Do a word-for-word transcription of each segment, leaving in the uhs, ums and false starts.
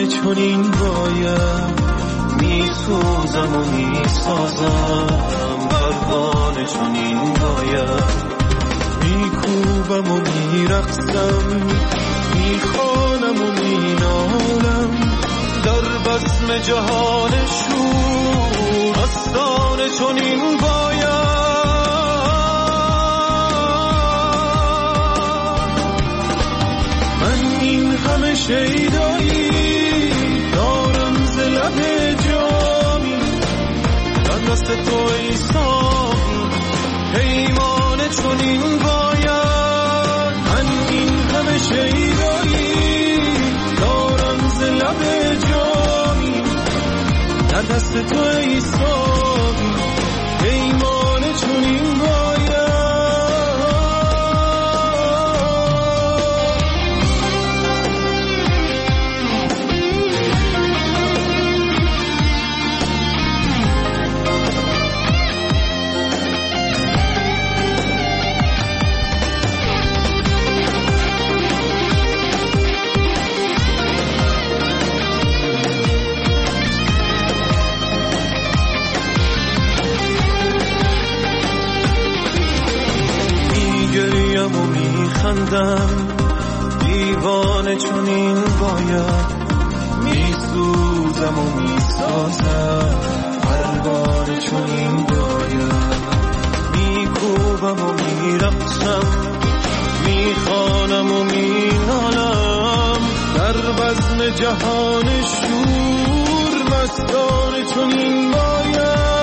پروانه چنین باید میسوزم و میسازم، پروانه چنین باید میکوبم و میرقصم، میخوانم و مینالم، در بزم جهان شور مستانه چنین باید. من این همه شیدایی دارم ز لب جامی، در دست تو ای ساقی پیمانه چنین باید. من این همه شیدایی دارم ز لب جامی، در دست تو ای ساقی پیمانه چنین باید. و میخندم دیوانه چنین باید، میسوزم و میسازم پروانه چنین باید، میکوبم و میرقصم، میخوانم و مینالم، در بزم جهان شور مستانه چنین باید.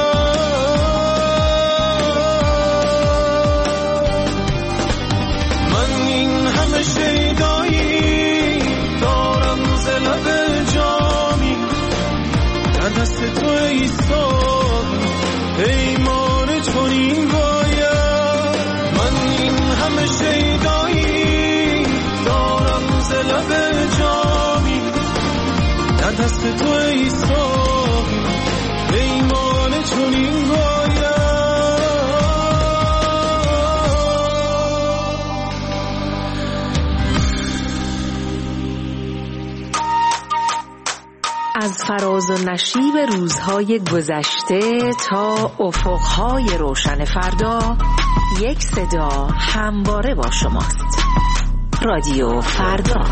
شیدایی دارم ز لب جامی، در دست تو ای ساقی پیمانه چنین باید. من این همه شیدایی دارم ز لب جامی، در دست تو ای ساقی پیمانه چنین باید. از فراز و نشیب روزهای گذشته تا افقهای روشن فردا، یک صدا همواره با شماست. رادیو فردا.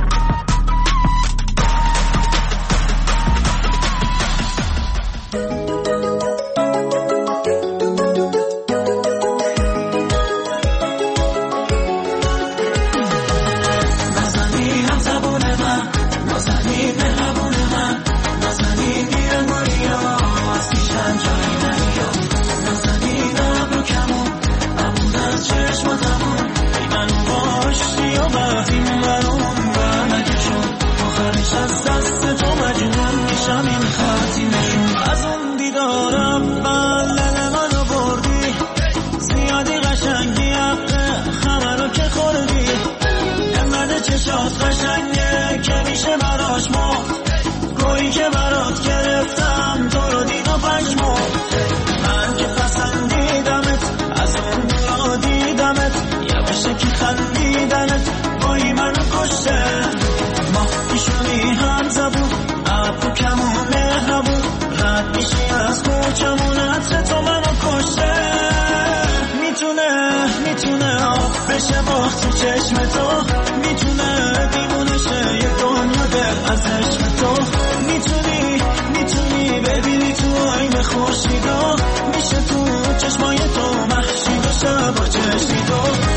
قشنگه که میشه براش مرد، گویی که برات گرفتم تو رو دید و پشمرد. من که پسندیدمت از اون دورا دیدمت، یواشه که خندیدنت گویی منو کشته. ما پیشونی هم زبون ابرو کمون مهربون، رد میشی از کوچمون عطر تو منو کشته. میتونه میتونه آب بشه باخت تو چشم تو، میتونه دیمونه شه یه دنیا دل از عشق تو. میتونی میتونی ببینی تو آینه خورشیدا، میشه تو چشمای تو محشی بشه با چشمی تو.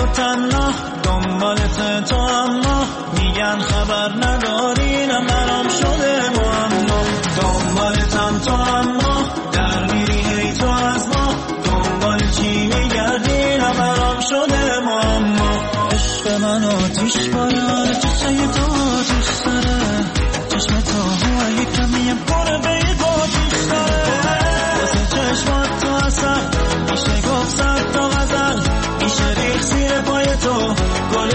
تنها دنبالت تو، اما میگن خبر نداری، نه برام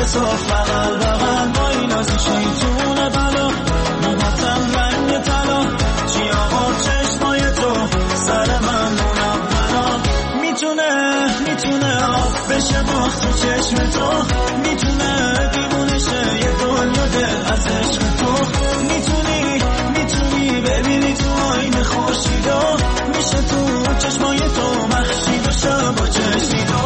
تو بغل بغل با این از شیطون بلا موهاتم رنگ طلا چیاها چشمای تو سر من منورا میتونه میتونه آب بشه باخت تو چشم تو میتونه دیوونه شه یه دنیا دل از عشق تو میتونی میتونی ببینی تو آینه خورشیدا میشه تو چشمای تو مخشید و شب با چشمیدو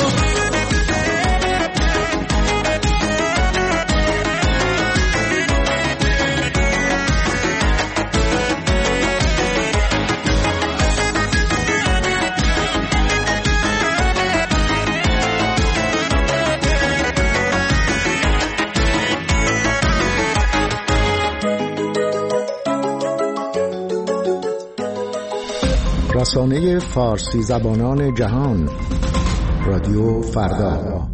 رسانه فارسی زبانان جهان رادیو فردا.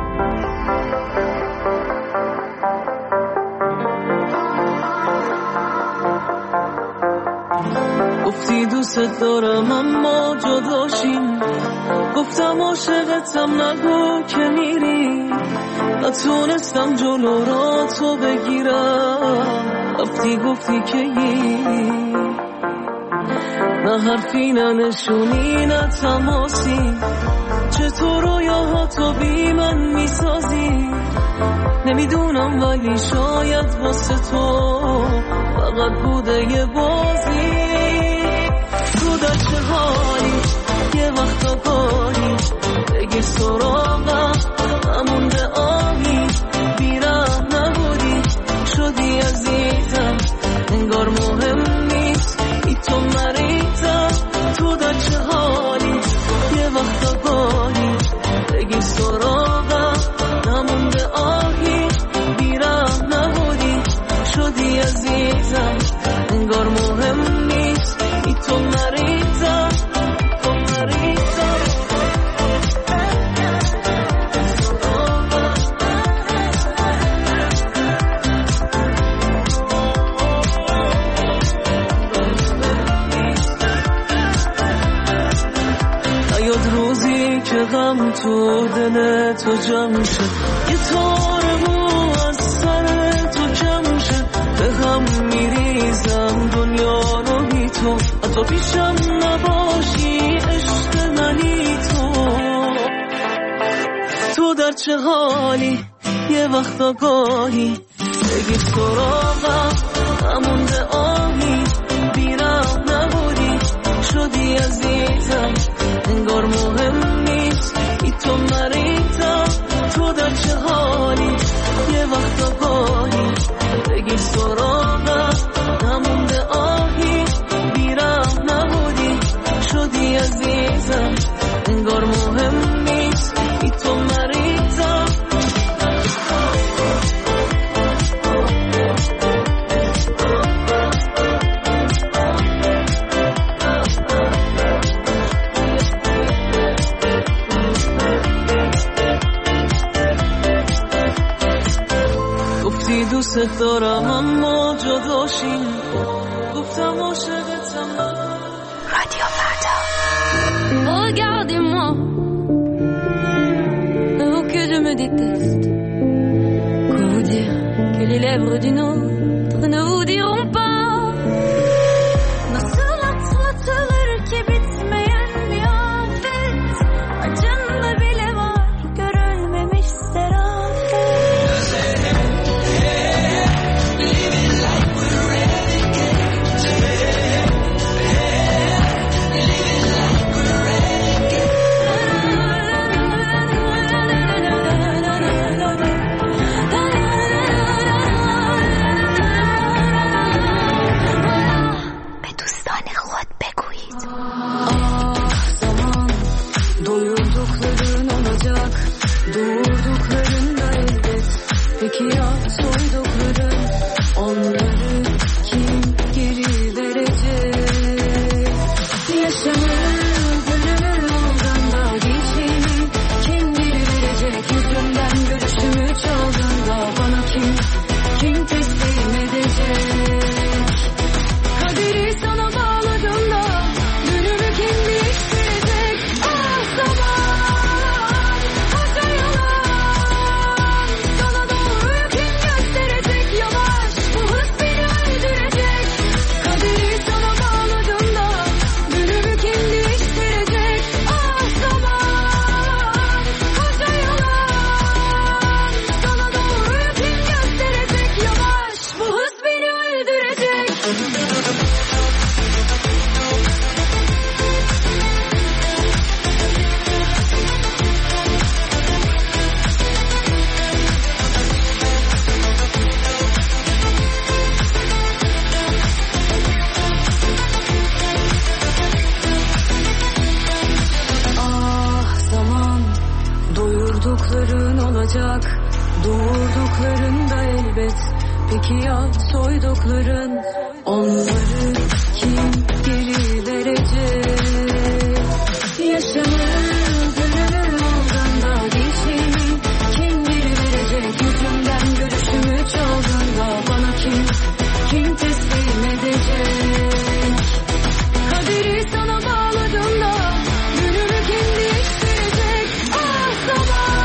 گفتی دوست دارم اما جداشیم، گفتم عاشقتم نگو که میری، نتونستم جلو را تو بگیرم، رفتی گفتی که یی نه حرفی نه نشونی نه تماسی، چطور رویاها تو بی من میسازی، نمیدونم ولی شاید واسه تو فقط بوده یه بازی. تو در چه حالی یه وقتا گاهی بگیر سراغم نمونده آهی، بیرم نبودی شدی عزیزم انگار مهم نیست ای تو مریضم. تو در چه حالی یه وقتا گاهی بگیر سراغم نمونده آهی، بیرم نبودی شدی عزیزم انگار مهم نیست ای تو مریضم تو مریضم. نیاد روزی که غم تو دل تو جمع شد، یه تار مو از سر تو کم شد، به هم میریزم دنیا رو بی تو، حتی پیشم نباشی عشق منی تو. تو در چه حالی یه وقتا گاهی بگیر سراغم نمونده آهی، بیرم نبودی شدی عزیزم انگار مهم نیست ای تو مریضم. تو در چه حالی یه وقتا گاهی بگیر سراغم نمونده آهی، بیرم نبودی شدی عزیزم انگار مهم نیست ای تو مریضم. گفتی دوست دارم اما جداشیم، گفتم عاشقتم. رادیو فردا. Regardez-moi, oh que je me déteste. Quoi vous dire que les lèvres d'une autre ne vous diront pas. Nasıl atlatılır ki bitmeyen bir afet, acında bile var görülmemiş serafet. Doğurduklarında elbet. Peki ya soydukların, onları kim geri verecek? Yaşamın gönül aldığında geçimi kim geri verecek? Yüzümden görüşümü çaldığında bana kim, kim teslim edecek? Kaderi sana bağladığında gönlümü kim değiştirecek? Ah zaman.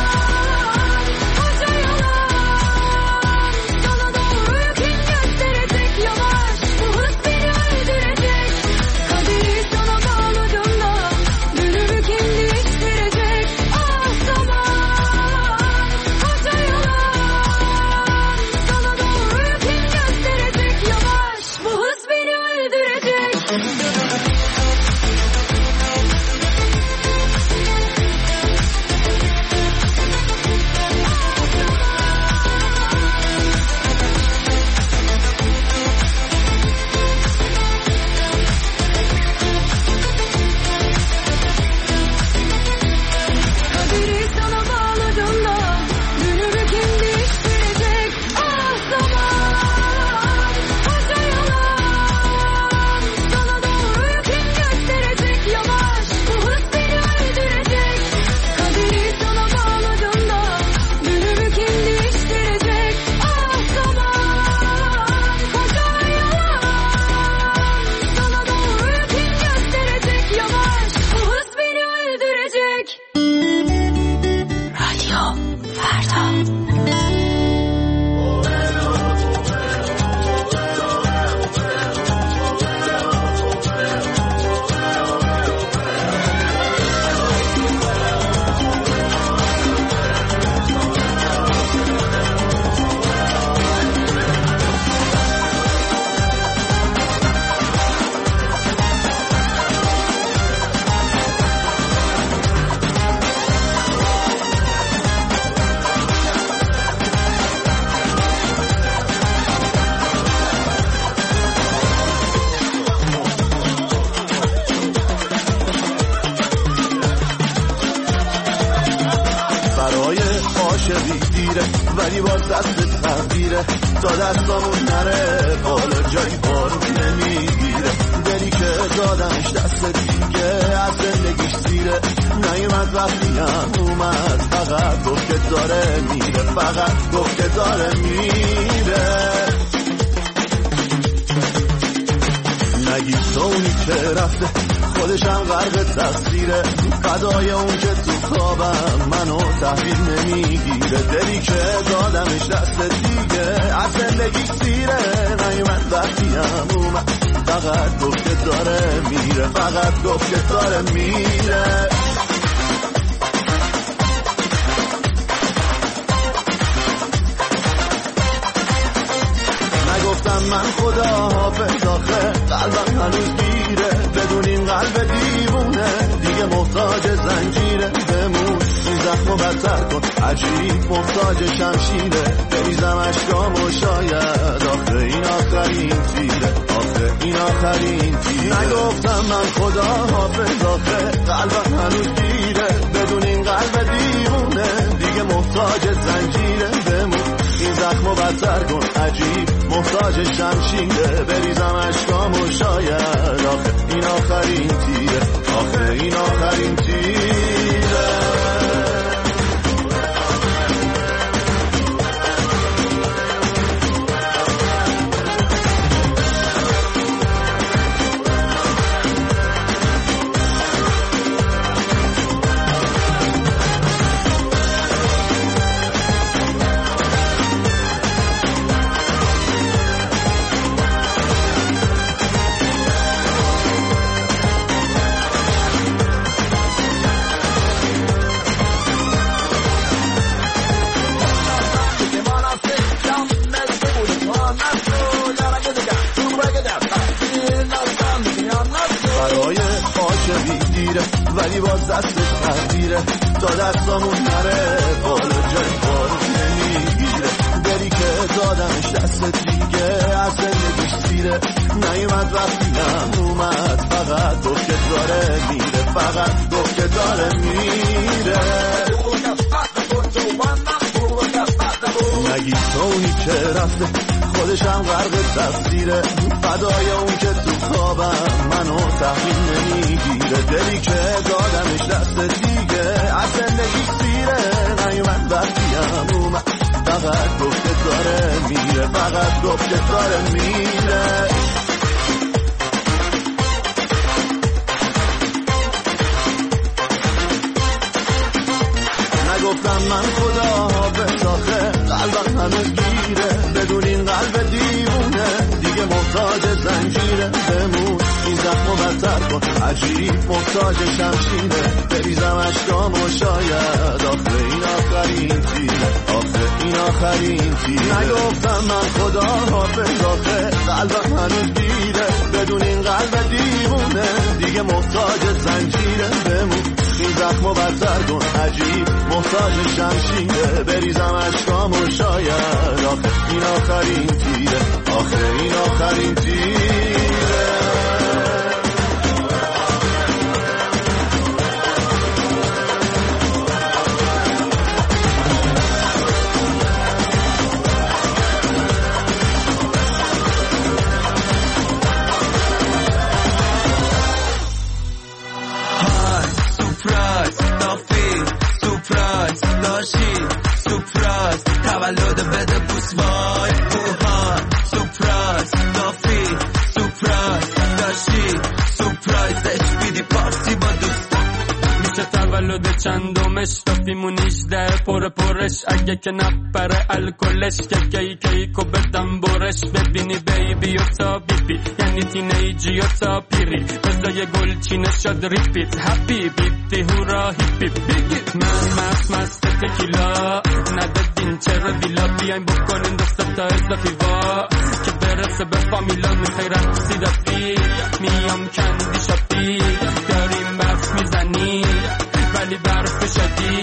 ولی باز دست تغییره تا دستامون نره بالا جایی بارون نمیگیره دلی که دادمش دست دیگه از زندگیش زیره نیومد وقتی هم اومد فقط گفت که داره میره فقط گفت که داره میره نگی تو اونی که رفته خودشم غرق تقصیره قضای اون که تو خوابم منو تحویل نمیگیره دلی که دادمش دست دیگه از زندگی سیره نیومد وقتی هم اومد فقط گفت که داره میره فقط گفت که داره میره نگفتم من خدا حافظ آخه قلبم هنوز گیره بدون این قلب دیوونه دیگه محتاج زنجیره بمون این زخمو بدتر کن عجیب محتاج شمشیره بریزم اشکامو شاید آخه این آخرین تیره آخه این آخرین تیره نگفتم من خدا حافظ آخه قلبم هنوز گیره بدون این قلب دیوونه دیگه محتاج زنجیره بمون این زخمو بدتر کن عجیب محتاج شمشیره بریزم اشکامو شاید آخه این آخرین تیره آخه این آخرین تیره میگیره ولی باز دستش تغییره تا دستامون نره بالا جای بارو نمیگیره دلی که دادمش دست دیگه از زندگیش سیره نیومد وقتی نه اومد فقط گفت که داره میره فقط گفت که داره میره نگی تو اونی که رفته خودش هم غرق تقصیره فدای اون که تو خوابم منو تحویل نمیگیره دلی که دادمش دست دیگه از زندگی سیره نیومد وقتی هم اومد فقط گفت که داره میره فقط گفت که داره میره نگفتم من خدا به آخه قلبم هنوز گیره بدون این قلب دیوونه دیگه محتاج زنجیره بمون این زخمو بدتر کن عجیب محتاج شمشیره بریزم اشکام و شاید آخه این آخرین تیره آخه این آخرین تیره نگفتم من خدا حافظ آخه قلبم هنوز گیره بدون این قلب دیوونه دیگه محتاج زنجیره بمون این زخمو بدتر کن عجیب محتاج شمشیره بریزم اشکام و شاید آخه این آخرین تیره آخه این آخرین تیره تولد بده بوس وای اوهان سپرایز دافی سپرایز داشتی سپرایزش بیدی پارتی با دوستان میشه تولد چندمش دافیمون ایجده پر پرش اگه که نپره الکلش که کی کیکو بدم برش ببینی بیبی و تا بیبی یعنی تینیجی و تا پیری بزای گل چینه شد ریپیت هپی بیبی هورا هیپی بیگی من مست مست تکیلا ندادین چرا دیلا بیاین بکنین دسته تا اضافی وا که برسه به فامیلا میخوای رقصی دافی میام کندی شاپی داریم بس میزنی ولی برف شدی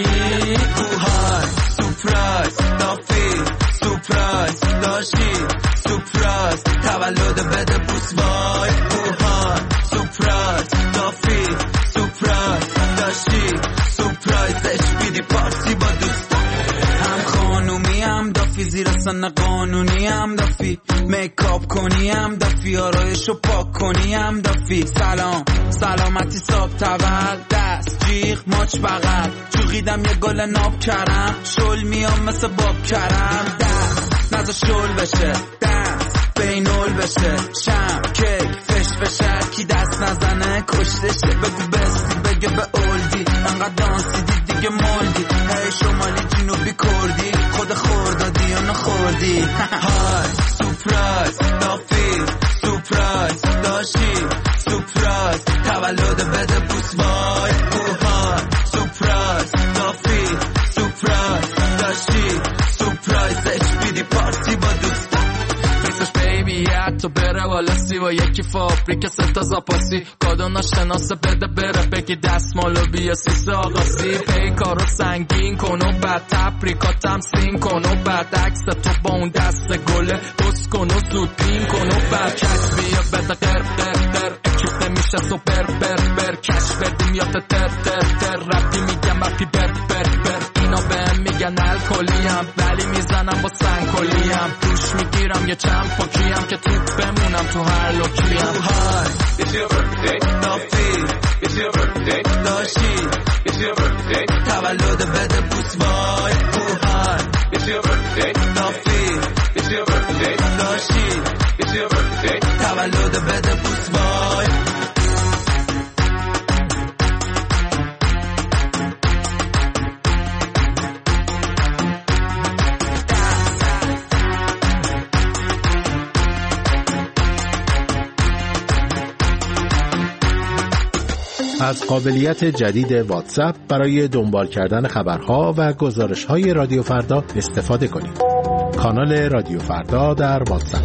اوهای سپرایز دافی سپرایز داشتی سپرایز تولد بده بوس وای اوهای سپرایز دافی سپرایز داشتی سپرایزش بیدی پارتی با دوستان هم خانومی هم دافی زیر سن قانونی هم دافی میکاپ کنی هم دافی آرایشو پاک کنی هم دافی سلام سلامتی صاحب تول دست جیغ ماچ بغل چوغیدم یه گل ناب کرم شل میام مثل باب کرم دست نزا شل بشه دست بینول بشه شم کیک فش بشه کی دست نزنه کشتشه بگو بستی بگه به اولدی انقدر دانسیدی دیگه مولدی هی شمالی جنوبی کردی خود خوردادی یا نخوردی های سپرایز دافی سپرایز داشتی سپرایز تولد بده بوس وای اوهای سپرایز دافی سپرایز داشتی سپرایزش بیدی پارتی با دوستان فیسش بیبی حتی بره والا سی و یکی فابریک ستا زاپاسی کادو ناشناسه بده بره بگی دستمالو بیا سیسه آقاسی پیکارو سنگین کن و بعد تپریکاتم سین کن و بعد عکس تو با اون دست گله بس کن و زود پین کن و بعد کش بیا بده قر قر قر اکیپ نمیشه سوپر بر بر کش بدیم یا تر تر تر رپی میگم رپی بر بر بر اینا بهم میگن الکلیم ولی میزنم با سنگکلیم دوش میگیرم یه چند پاکیم که تو بمونم تو هر لوکیم های It's your birthday دافی It's your birthday داشتی It's your birthday تولد بده بوس وای اوهای It's your birthday دافی It's your birthday داشتی It's your birthday تولد بده بوس وای از قابلیت جدید واتساپ برای دنبال کردن خبرها و گزارش‌های رادیو فردا استفاده کنید. کانال رادیو فردا در واتساپ.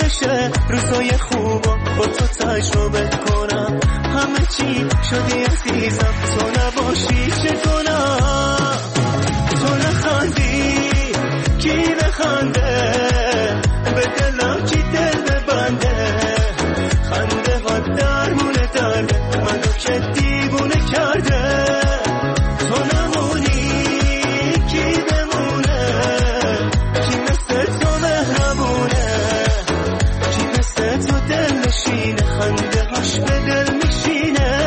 بشه روزای خوبا با تو تجربه کنم همه چی شدی عزیزم تو نباشی چه کنم تو نخندی کی بخنده به دلم کی دل ببنده خنده ها درمونه درده منو که دیوونه کرده تو نمونی کی بمونه کی مثل تو مهربونه کی مثل تو دل نشینه خنده هاش به دل میشینه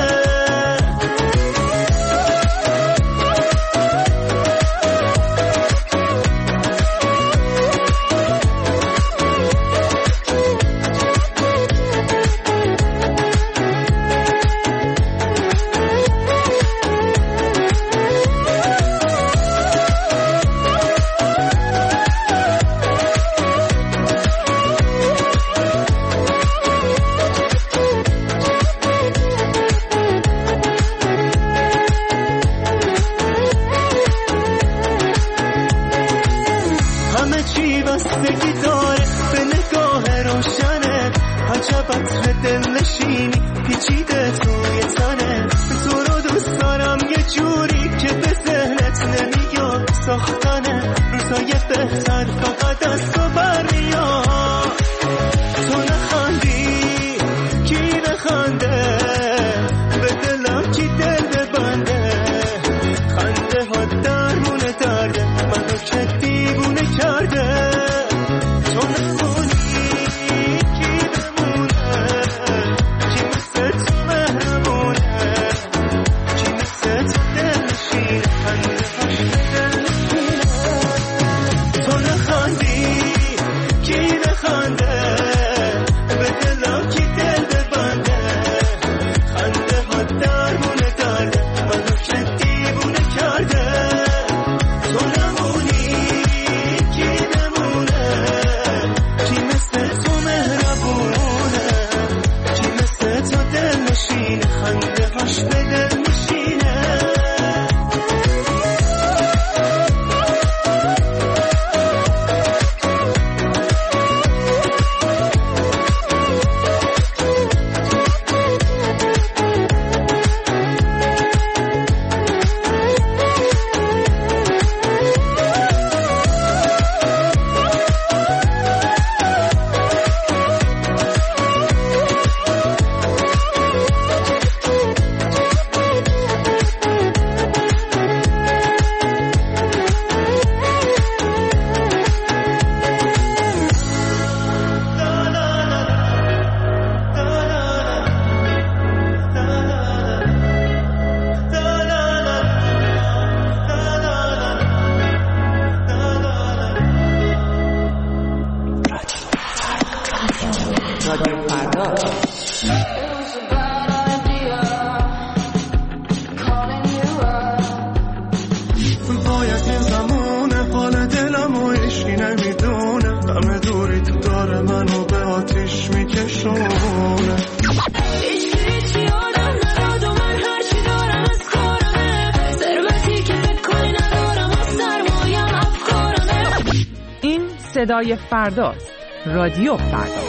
صدای فرداست. رادیو فردا.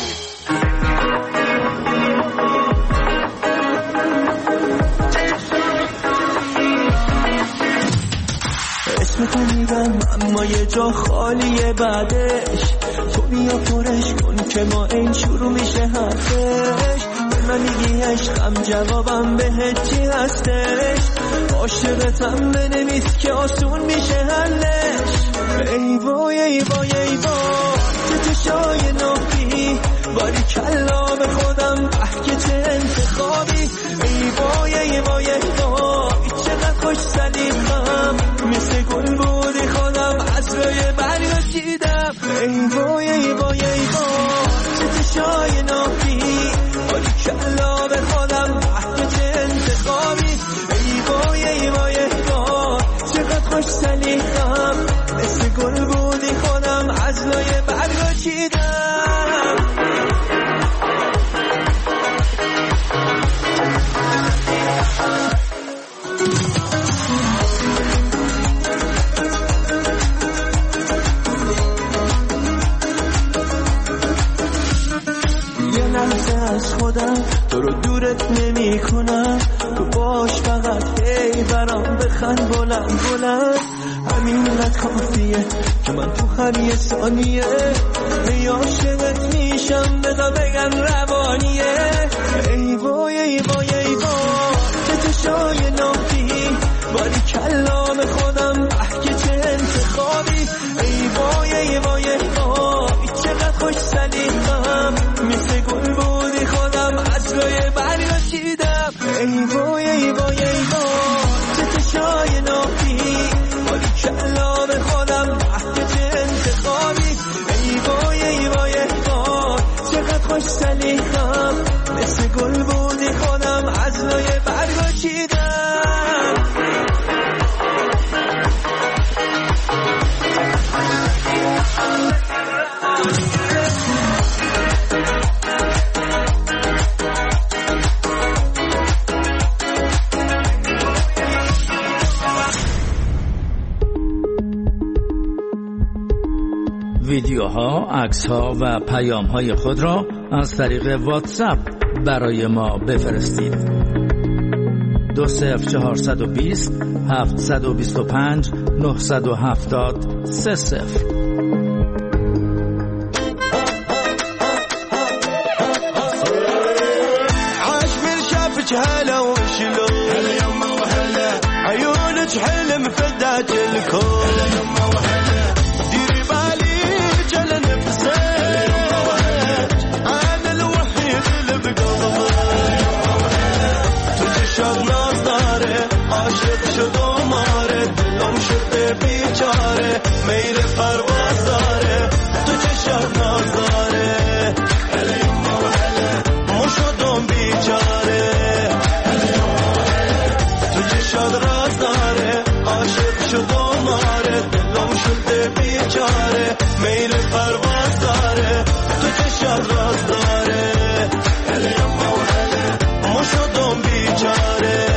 اسم تو میدم اما یه جا خالیه بعدش تو بیا پرش کن که ما این شروع میشه حرفش به من میگی عشقم جوابم بهت چی هستش عاشقتم بنویس که آسون میشه حلش ای وای ای وای ای وای چه چشای نافی باری کلا به خودم که چه انتخابی ای وای ای وای ای وای چقدر خوش سلیقم مثل گل بودی خودم از روی برگا چیدم ای وای ای وای ای وای چه چشای نافی باری کلا به خودم که چه انتخابی ای وای ای وای ای وای چقدر خوش سلیقم مثل گل بودی خودم از لای برگا چیدم از خودم تو رو دورت نمی کنم تو باش فقط ای برام بخند بلند بلند همینقدر کافیه که من تو هر یه ثانیه ای عاشقت میشم بذار بگم روانیه ای وای ای وای ای وای چه چشای نافی باری کلام خودم که چه انتخابی ای وای ای وای ای وای چقدر خوش سلیقم مثل گل بودی خودم از روی برگ چیدم ای وای ای وای ای وای چه چشای نافی باری کلام خودم که چه انتخابی ای وای ای وای ای وای چقدر خوش سلیقم مثل گل بودی خودم از روی برگ چیدم ویدیوها، عکس‌ها و پیام‌های خود را از طریق واتساپ برای ما بفرستید. دو صفر چهارصد و بیست هفتصد و بیست و پنج نهصد و هفتاد سه صفر. هلا وشلون هلا يما وهلا عيونك حلم فدات الكون هلا يما وهلا ديري بالي جل نفسك هلا يما وهلا انا الوحيد اللي بقلبك هلا يما وهلا تجشب نظاره عاشق شد وماره دلم شد بیچاره میل پرواز داره تجشب نظاره هلا يما وهلا مو شدم بیچاره شاد راز داره عاشق شد و ماره دلم شده بیچاره میل پرواز داره تو که شاد راز داره هلی اما و هلی ما شدم بیچاره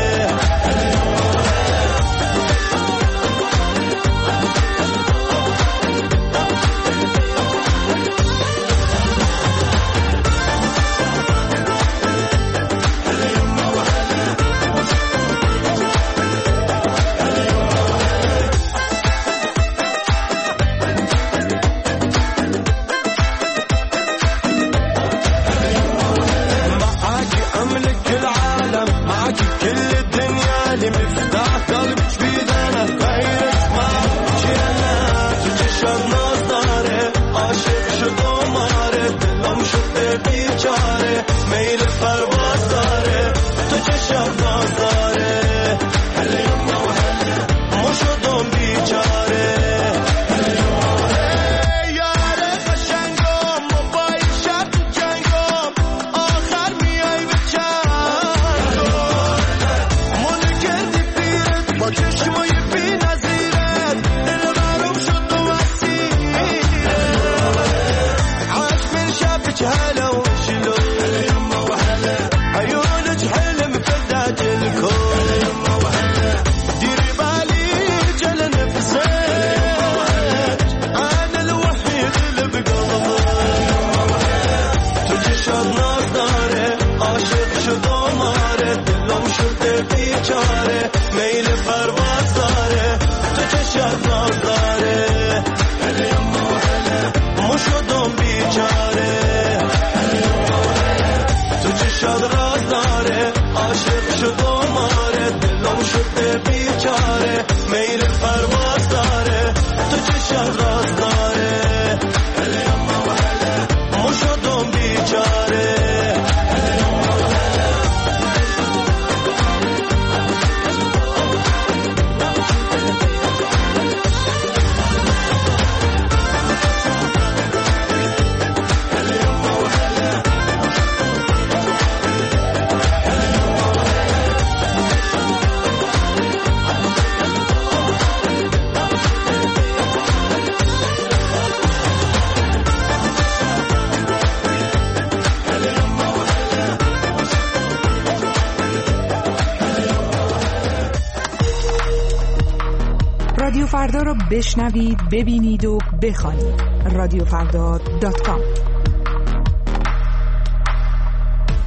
رادیو فردا رو بشنوید، ببینید و بخوانید. رادیو فردا دات کام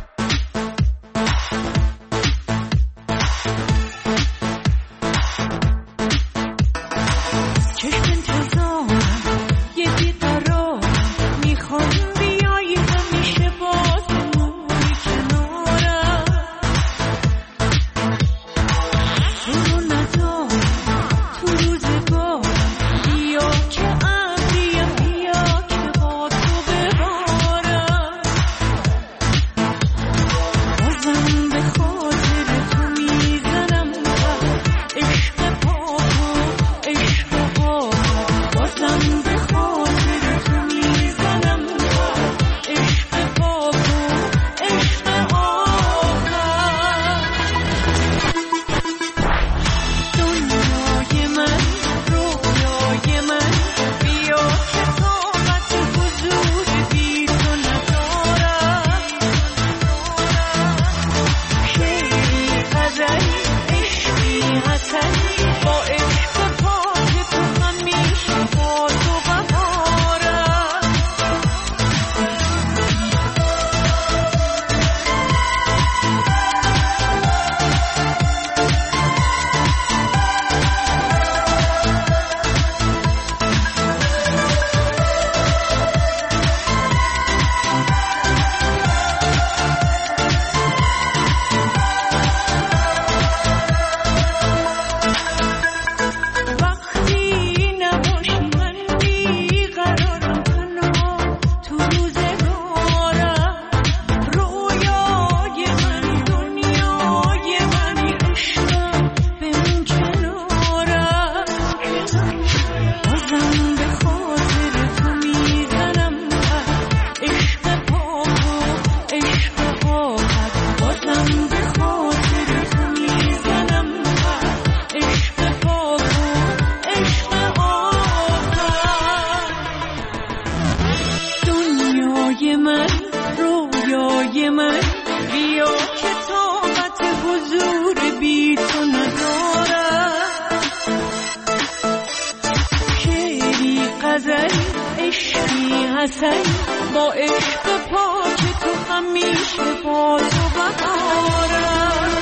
حسین با عشق پاک تو همیشه با تو بهارم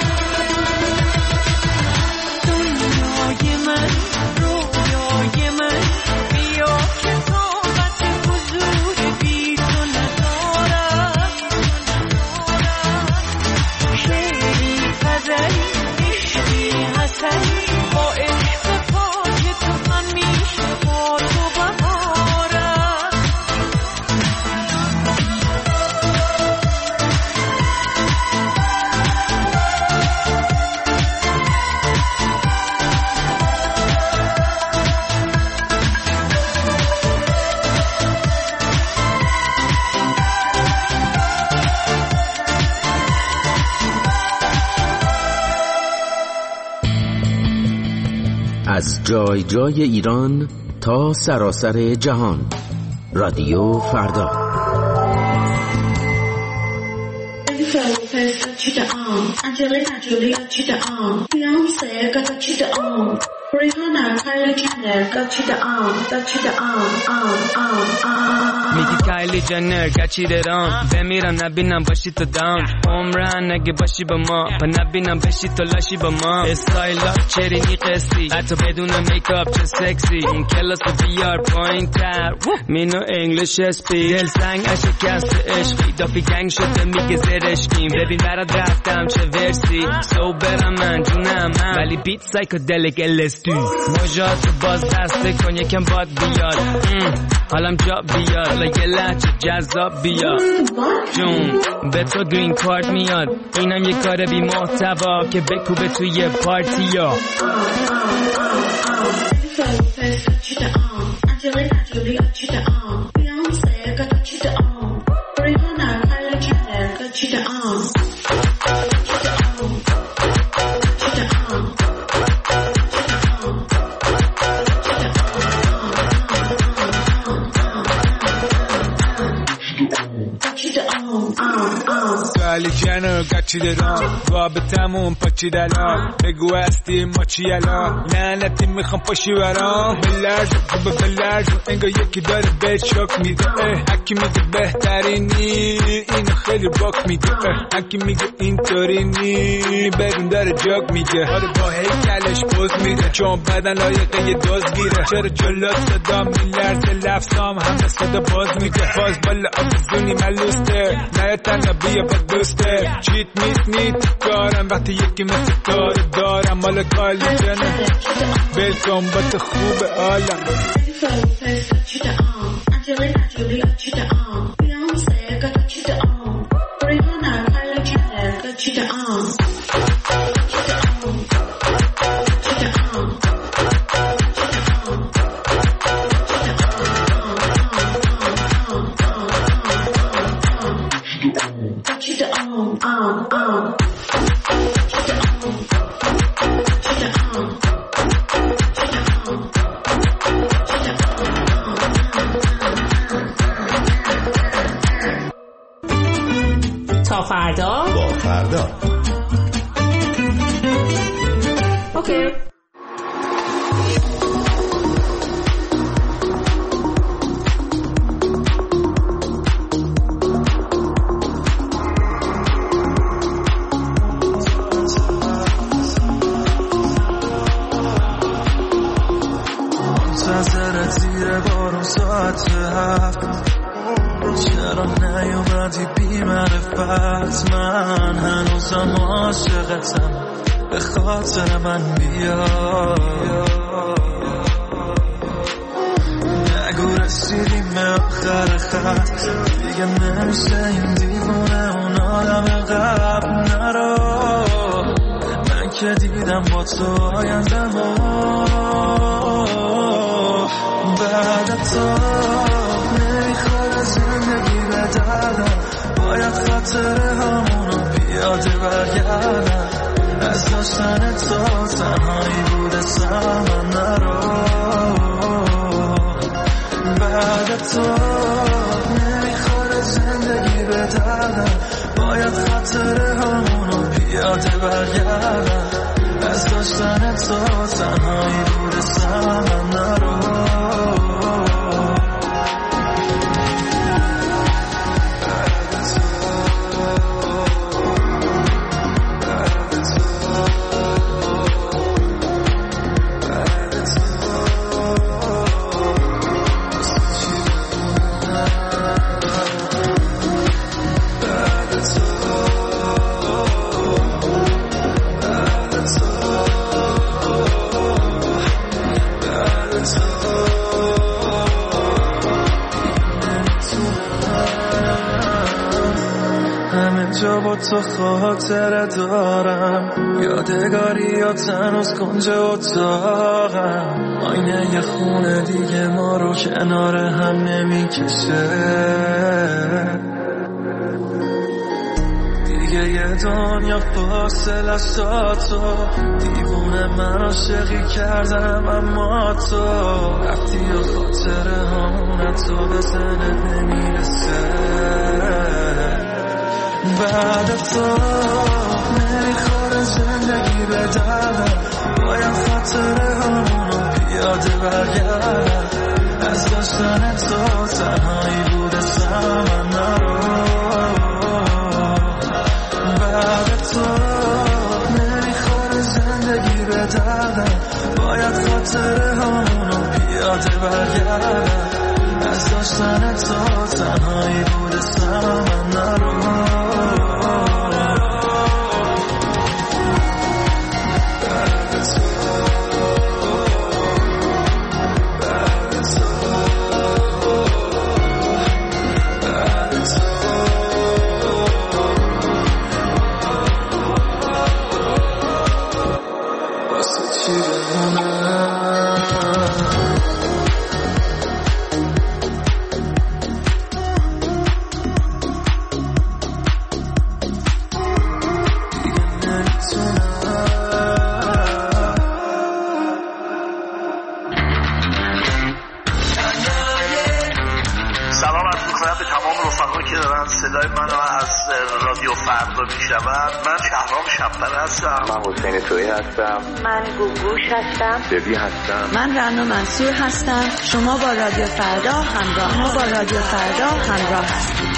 دنیای من رویای من بیا که طاقت حضور بی تو ندارم شعری غزلی عشقی حسنی با عشق پاک تو همیشه با تو بهارم از جای جای ایران تا سراسر جهان رادیو فردا Angelina Jolie got you the arm. Beyonce got you the arm. Rihanna, Kylie Jenner got you the arm. Got you the arm, arm, arm, arm. میگی کایلی جنر گچی درام بمیرم نبینم باشی تو داون عمرن نگه باشی با ما و نبینم بشی تو لاشی با ما استایل ها چرینی قصی حتی بدون میکاپ چه سکسی اون کلاس بیار پایین تر مینو انگلیش اسپی دل سنگ اشکست عشقی دافی گنگ شده میگه زرشکیم ببین برات رفتم چه ورسی سو برم من جونم من ولی بیت سایکودلیک الستو موجات باز دسته کن یکم باد بیاد حالم جا بیاد حالا یه لحچه جذاب بیاد جون به تو گرین کارت میاد اینم یه کار بی محتوا که بکوبه توی پارتی ها Angelina Jolie got you the arm. Beyonce got you the arm. Rihanna, Kylie Jenner got you the arm. کایلی جنر گچیده رام رابطمون پاچیده الان بگو هستی ما چی الان لعنتی میخوام پاشی برام بلرز و بلرز انگار یکی داره به شک میده هکی میگه بهترینی اینو خیلی باک میده هکی میگه اینطوری نی بدون داره جاک میگه آره با هیکلش پوز میده چون بدن لایقه یه دوز گیره چرا جلو صدا میلرزه لفظام همه صدا باز میده باز بالا آبزونی ملوسته نه تنها بیا با دوسته چیت میت نیت کارم وقتی یکی مثل داره دارم مال کالی جنه بلکن با تو خوب عالم Angelina Jolie got you the arm. Beyonce got you the arm. Rihanna, Kylie Jenner got you the arm. Got you the arm, arm, arm. تا فردا با فردا اوکی. منتظر زیر بارون ساعت هفت چرا نیومدی بی معرفت من هنوزم عاشقتم به خاطر من بیا نگو رسیدیم به آخر خط دیگه نمیشه این دیوونه اون آدم قبل نرو من که دیدم با تو آیندم بعد تو نمیخواد زندگی به دردم باید خاطره همونو پیاده برگردم از داشتن تو تنهایی بوده سمن نرو بعد تو نمیخواد زندگی به دردم باید خاطره همونو پیاده برگردم از داشتن تو تنهایی بوده سمن نرو اینجا با تو خاطره دارم، یادگاریات هنوز کنج اتاقم، آینه یه خونه دیگه ما رو کنار هم نمیکشه، دیگه یه دنیا فاصله سا تو، دیوونه من عاشقی کردم اما تو رفتی و خاطره همونه تو به ذهنت نمیرسه، بعد تو نمیخوره زندگی به دردم، باید خاطره همونو پیاده برگرد، از داشتن تو تنهایی بوده سمن نرو، بعد تو نمیخوره زندگی به دردم، باید خاطره همونو پیاده برگرد، از داشتن تو تنهایی بوده سمن نرو. من شهرام شب‌پر هستم. من حسین تویی هستم. من گوگوش هستم. ببی هستم. من رنا منصور هستم. شما با رادیو فردا همراه ما با رادیو فردا همراه هستید.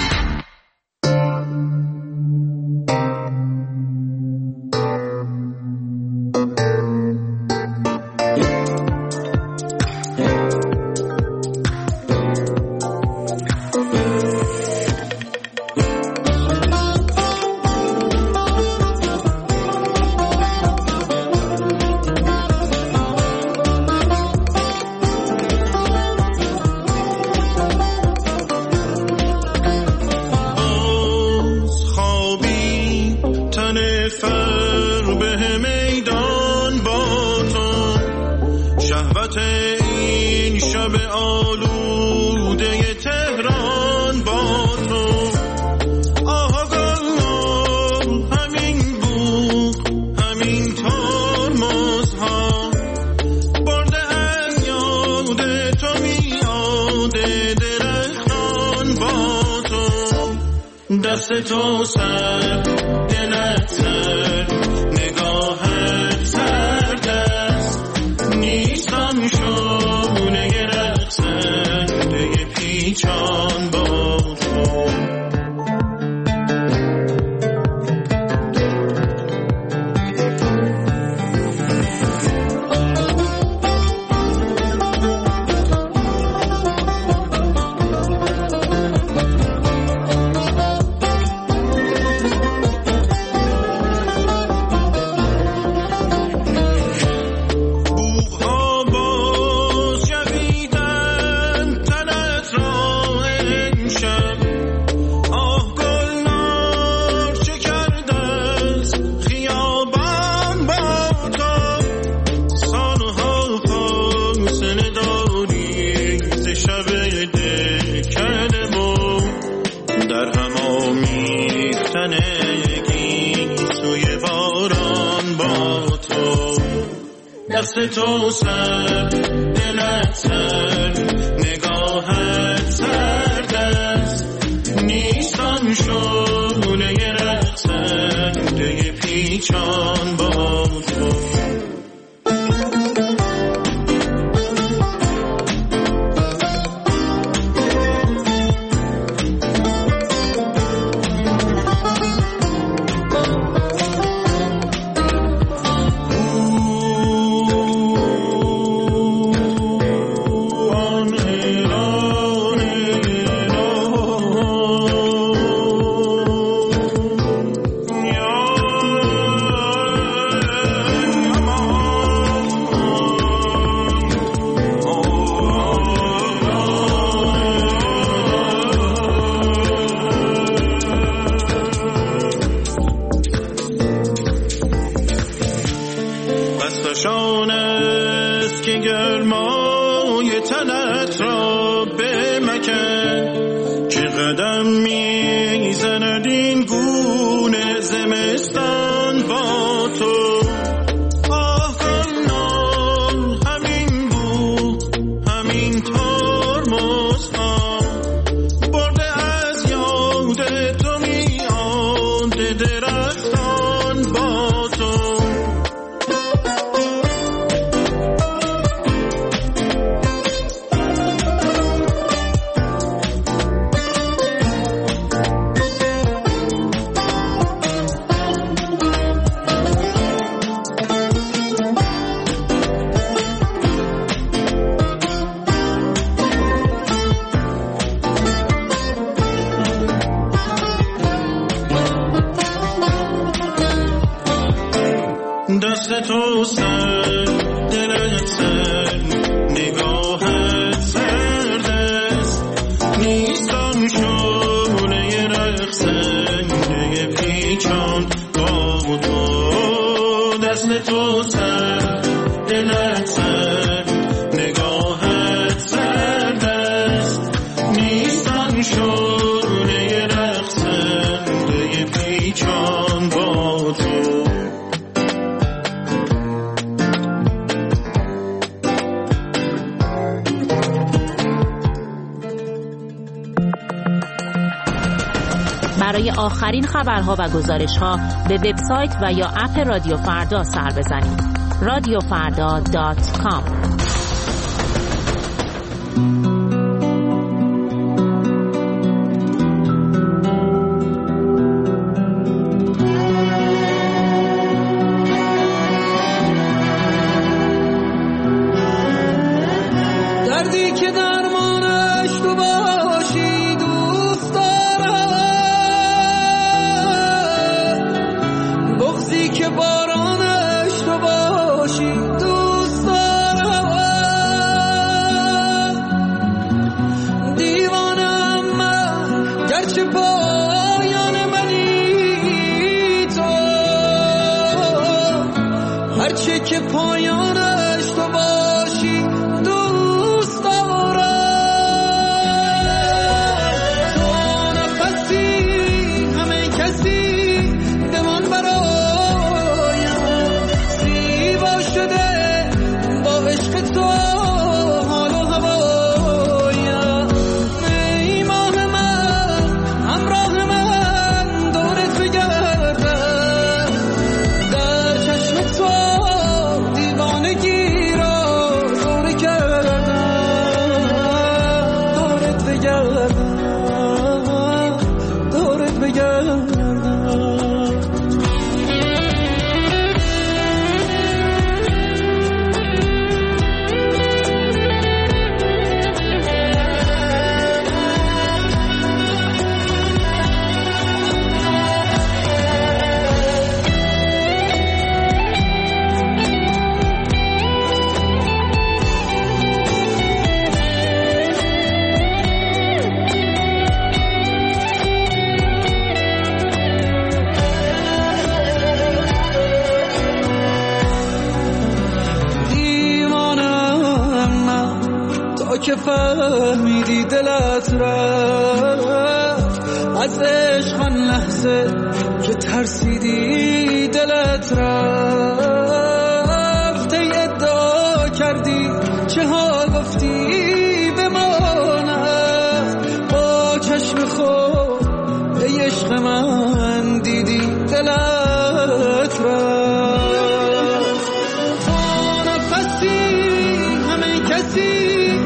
تو سر دلت سر نگاهت سرد است نیستم شونه رقصنده پیچان با تو تو سر دلت سر نگاهت سرد است نیستم شونه رقصنده پیچان با تو بدین گونه زمستان با تو آهنان همین بود همین ترمز ها برده از یاد تو میاد درختان با تو دست تو سر دلت سر نگاهت سرد است نیستم شعله رقصنده پیچان با تو دست تو سر دلت سر نگاهت سرد است نیستم شعله رقصنده پیچان با تو برای آخرین خبرها و گزارش‌ها به وبسایت و یا اپ رادیو فردا سر بزنید. رادیو فردا دات کام. دردی که درمانش تو باشی دوست دارم بغضی که بارانش تو باشی دوست دارم دیوانم من گرچه پایان منی تو هرچه که پایانش تو باشی دوست دارم تو نفسی همه کسی به من برایم زیبا شده با عشق تو حال و هوایم ای ماه من همراه من دورت بگردم در چشم تو دیوانگی را دوره کردم دورت بگردم دورت بگردم که فهمیدی دلت رفت از عشق آن لحظه که ترسیدی دلت رفت ای ادعا کردی چه ها گفتی بماند با چشم خود ای عشق من دیدی دلت رفت تو نفسی همه کسی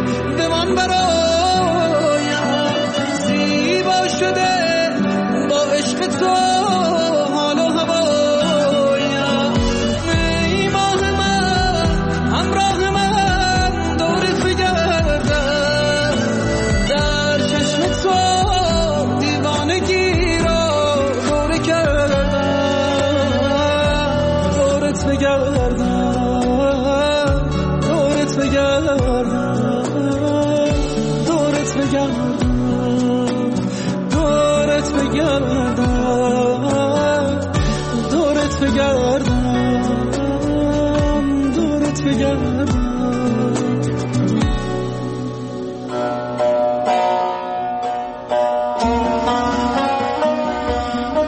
برایم زیبا شده با عشق تو حال و هوایم ای ماه من همراه من دورت بگردم در چشم تو دیوانگی را دوره کردم دورت بگردم دورت بگردم دورت بگردم دورت بگردم دورت بگردم دورت بگردم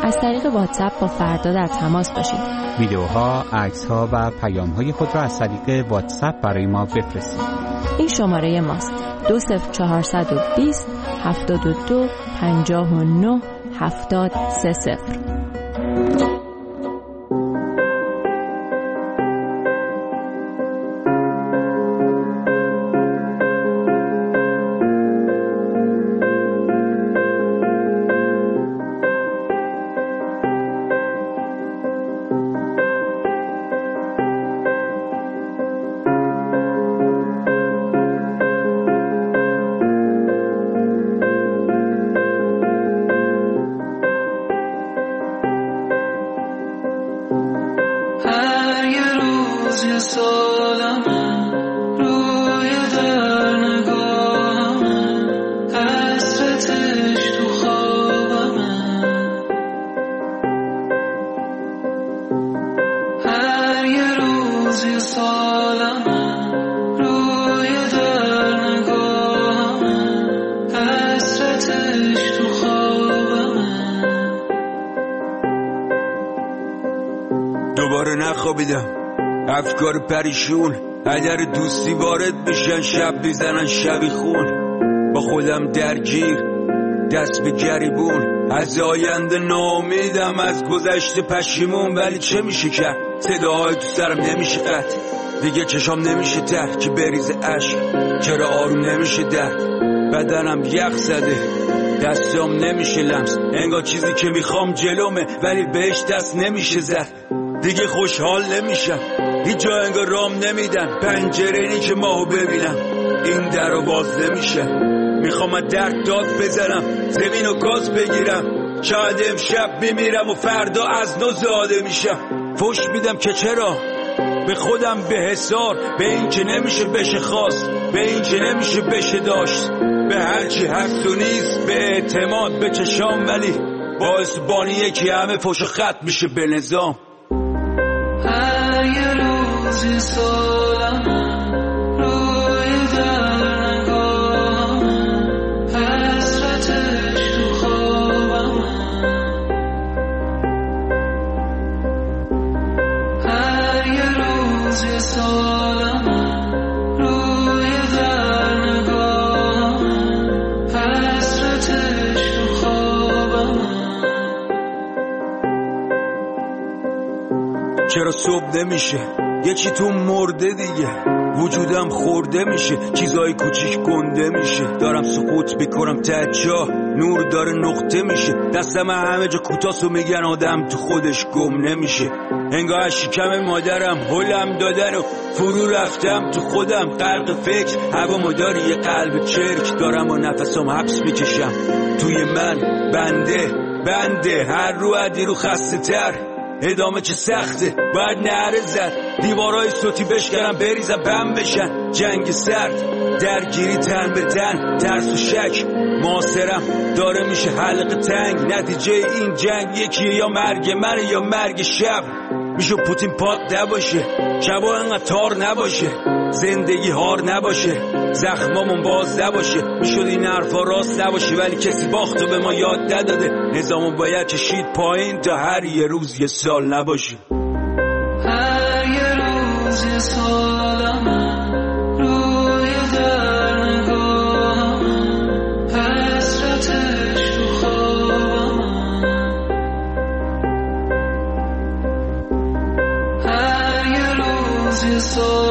از طریق واتساپ با فردا در تماس باشید. ویدیوها، عکس‌ها و پیام‌های خود را از طریق واتساپ برای ما بفرستید. این شماره ماست: دو صفر چهارصد و بیست هفتاد و دو پنجاه و نه هفتاد سه صفر. دوباره نخوابیدم، افکار پریشون اگر دوستی وارد میشن شب میزنن شبی خون، با خودم درگیر دست به گریبون، از آینده ناامیدم، از گذشته پشیمون. ولی چه میشه کرد؟ صداهای تو سرم نمیشه قطع، دیگه چشام نمیشه تر که بریز عشق، چرا آروم نمیشه درد، بدنم یخ زده، دستام نمیشه لمس، انگار چیزی که میخوام جلومه ولی بهش دست نمیشه زد. دیگه خوشحال نمیشم، هیچ جا انگار رام نمیدن، پنجره اینی که ماهو ببینم این در رو باز نمیشه. میخوام از درد داد بزنم، زمین و گاز بگیرم، شاید امشب میمیرم و فردا از نو زاده میشم. فوش میدم که چرا به خودم به حسار، به این که نمیشه بشه خواست، به این که نمیشه بشه داشت، به هرچی هست و نیست، به اعتماد به چشام، ولی باعث بانیه که همه فوش خط میشه به نظام. هر یه روزی سالمه روی در نگاهمه، حسرتش تو خوابمه، هر یه روزی سالمه روی در نگاهمه، حسرتش تو خوابمه. چرا صبح نمیشه؟ یکی تو مرده دیگه، وجودم خورده میشه، چیزای کوچیک گنده میشه، دارم سقوط میکنم ته جا، نور داره نقطه میشه، دستم همه جا کوتاست و میگن آدم تو خودش گم نمیشه. انگار از شکم مادرم هلم دادن و فرو رفتم تو خودم، غرق فکر، هوا مداری یه قلب چرک دارم و نفسم حبس میکشم توی من، بنده بنده هر رو عدی رو خسته تر، ادامه چه سخته، باید نعره زد، دیوارای صوتی بشکنم بریزم بم بشن، جنگ سرد، درگیری تن به تن، ترس و شک، معاصرم داره میشه حلقه تنگ، نتیجه این جنگ یکیه، یا مرگ من یا مرگ شب. میشه پوتین پاک نباشه، شبا انقدر تار نباشه، زندگی هار نباشه، زخمامون باز نباشه، میشد این حرفا راست نباشه، ولی کسی باختو به ما یاد نداده، نظامو باید کشید پایین تا هر یه روز یه سال نباشه. هر یه روز یه سالمه روی در نگاهمه، حسرتش تو خوابمه، هر یه روز یه سالمه